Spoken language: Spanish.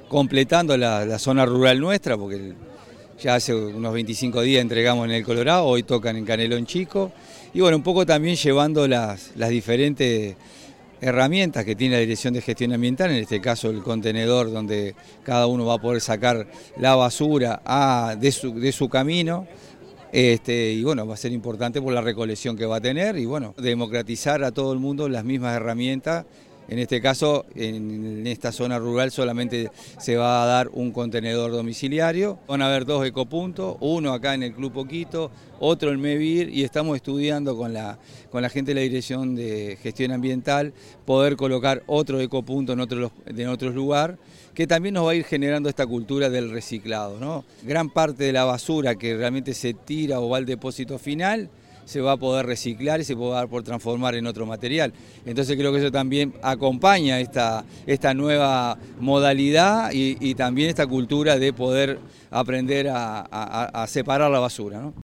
completando la zona rural nuestra, porque ya hace unos 25 días entregamos en el Colorado, hoy tocan en Canelón Chico, y bueno, un poco también llevando las diferentes herramientas que tiene la Dirección de Gestión Ambiental, en este caso el contenedor donde cada uno va a poder sacar la basura de su camino. Y bueno, va a ser importante por la recolección que va a tener y bueno, democratizar a todo el mundo las mismas herramientas. En este caso, en esta zona rural solamente se va a dar un contenedor domiciliario. Van a haber 2 ecopuntos, uno acá en el Club Poquito, otro en Mevir, y estamos estudiando con la gente de la Dirección de Gestión Ambiental poder colocar otro ecopunto en otros lugares, que también nos va a ir generando esta cultura del reciclado, ¿no? Gran parte de la basura que realmente se tira o va al depósito final se va a poder reciclar y se va a poder transformar en otro material. Entonces creo que eso también acompaña esta nueva modalidad y también esta cultura de poder aprender a separar la basura, ¿no?